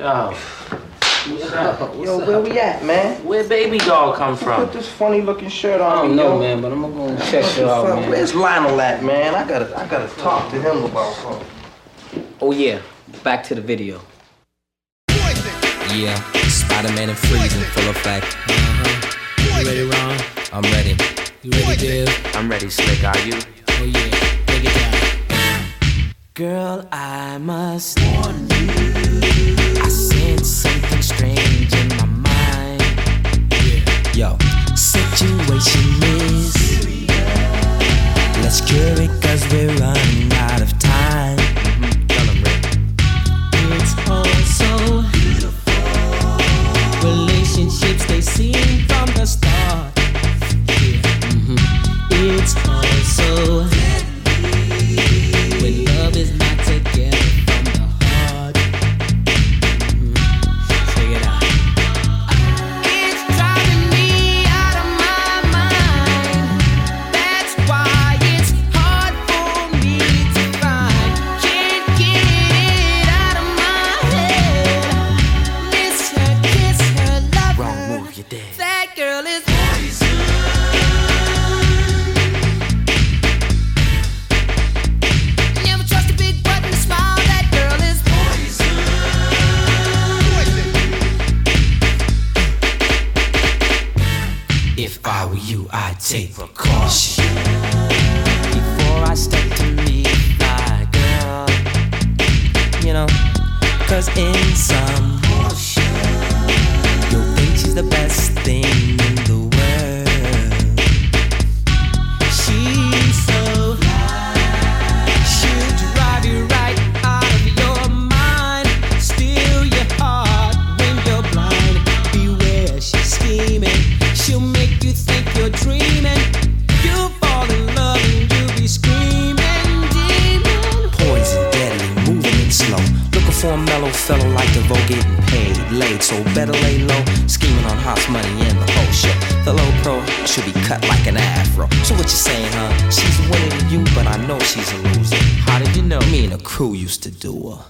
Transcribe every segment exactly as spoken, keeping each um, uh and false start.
Yo. What's up? Yo, where we at, man? Where baby doll come Who from? put this funny looking shirt on? I don't me, know, yo? man, but I'm gonna go and check it out, man. Where's Lionel at, man? I gotta, I gotta talk to him about something. Oh yeah, back to the video. Yeah, Spider-Man and freezing, full effect. Uh-huh. You ready, Ron? I'm ready. You ready, Div? I'm ready, Slick. Are you? Oh yeah, take it down. Girl, I must warn you. I sense something strange in my mind. Yeah. Yo, situation is serious. Let's cure it cause we're running out of time. Mm-hmm. Tell him, Rick. It's all so beautiful. Relationships they seem from the start. Yeah. Mm-hmm. It's all so deadly when love is not together from the heart. Mm-hmm. Check it out. It's driving me out of my mind. That's why it's hard for me to find. Can't get it out of my head. Miss her, kiss her, love her. Wrong move, you're dead. That girl is never trust a big button smile. That girl is If I were you, I'd take precaution before I step to meet my girl. You know, cause in some portion, you'll think she's the best thing in the world. She's so fly, she'll drive you right out of your mind, steal your heart when you're blind. Beware, she's scheming. She'll make you think you're dreaming. You'll fall in love and you'll be screaming, demon. Poison, deadly, moving it slow. Looking for a mellow fellow like DeVoe, getting paid, laid, so better lay low. Scheming on hot money and the whole show. The low pro should be cut like an afro. So what you saying, huh? She's winning to you, but I know she's a loser. How did you know? Me and the crew used to do her.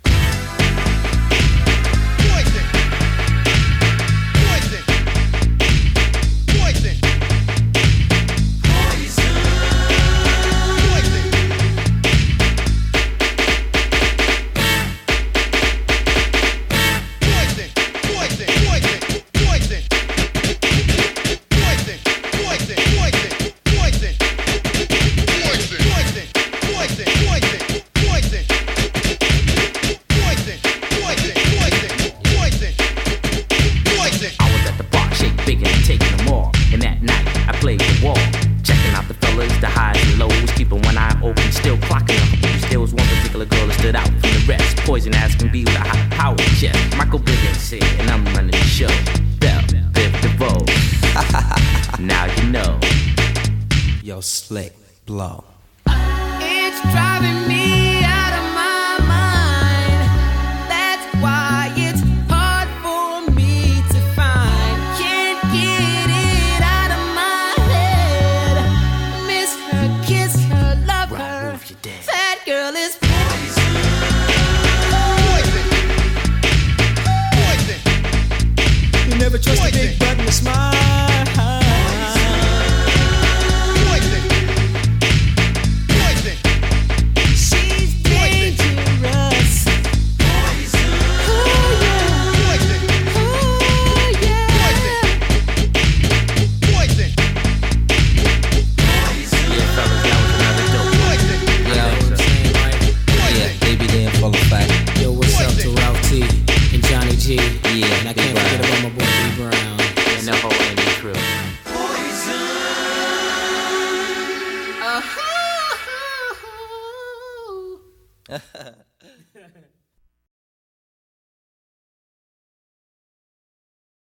I was at the bar, shake big and taking them all. And that night, I played the wall. Checking out the fellas, the highs and lows. Keeping one eye open, still clocking up. There was one particular girl that stood out from the rest. Poison as can be with a high power chest. Michael Bivins here, and I'm running the show. Bell, Biv DeVoe. Now you know. Yo, slick, blow. it's driving